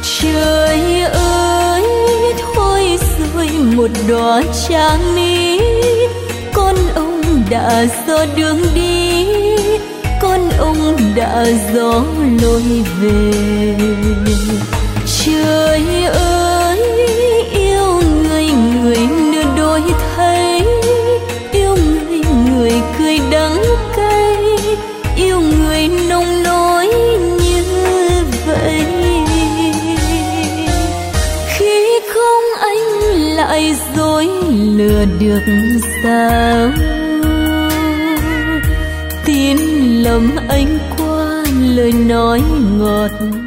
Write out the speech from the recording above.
Trời ơi thôi rồi một đóa tráng mi, con ông đã rõ đường đi, con ông đã rõ lối về. Trời ơi yêu người người nửa đôi thấy, yêu người người cười đắng cay, yêu người nông nỗi như vậy. Khi không anh lại dối lừa được sao, tin lầm anh qua lời nói ngọt